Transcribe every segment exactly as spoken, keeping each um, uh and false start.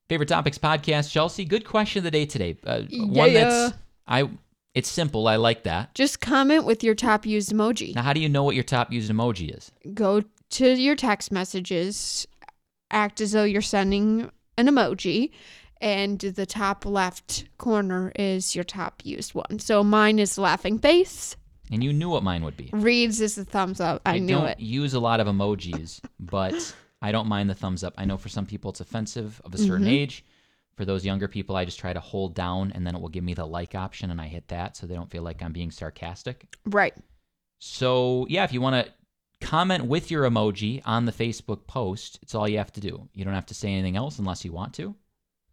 Favorite Topics podcast, Chelsea. Good question of the day today. Uh, Yeah. One that's I. It's simple. I like that. Just comment with your top used emoji. Now, how do you know what your top used emoji is? Go to your text messages, act as though you're sending an emoji, and the top left corner is your top used one. So mine is laughing face. And you knew what mine would be. Reads is the thumbs up. I, I knew don't it. use a lot of emojis, but I don't mind the thumbs up. I know for some people it's offensive of a certain Mm-hmm. age. For those younger people, I just try to hold down, and then it will give me the like option, and I hit that so they don't feel like I'm being sarcastic. Right. So, yeah, if you want to comment with your emoji on the Facebook post, it's all you have to do. You don't have to say anything else unless you want to.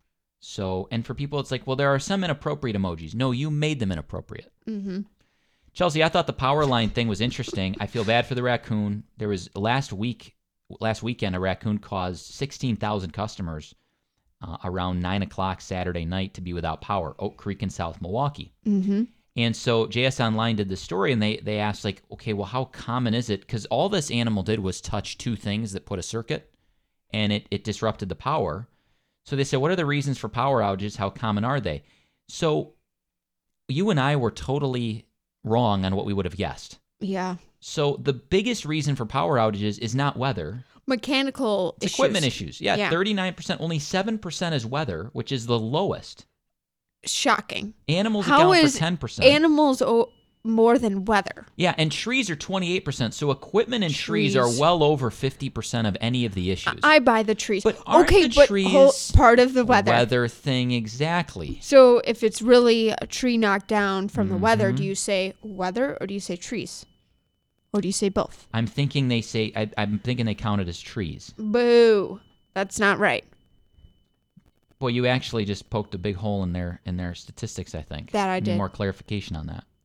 So, and for people, it's like, well, there are some inappropriate emojis. No, you made them inappropriate. Mm-hmm. Chelsea, I thought the power line thing was interesting. I feel bad for the raccoon. There was last week, last weekend, a raccoon caused sixteen thousand customers uh, around nine o'clock Saturday night to be without power, Oak Creek in South Milwaukee. Mm-hmm. And so J S Online did the story, and they, they asked, like, okay, well, how common is it? Because all this animal did was touch two things that put a circuit, and it, it disrupted the power. So they said, what are the reasons for power outages? How common are they? So you and I were totally wrong on what we would have guessed. Yeah. So the biggest reason for power outages is not weather. Mechanical It's issues. equipment issues. Yeah, Yeah. thirty-nine percent. Only seven percent is weather, which is the lowest. Shocking. Animals How account is for ten percent. Animals o- more than weather? Yeah, and trees are twenty-eight percent. So equipment and trees, Trees. are well over fifty percent of any of the issues. I buy the trees. But aren't okay, the but trees whole, part of the weather. Weather thing, exactly. So if it's really a tree knocked down from the weather, Mm-hmm. do you say weather or do you say trees? Or do you say both? I'm thinking they say, I, I'm thinking they count it as trees. Boo. That's not right. Boy, you actually just poked a big hole in their in their statistics, I think. That I Need did. more clarification on that.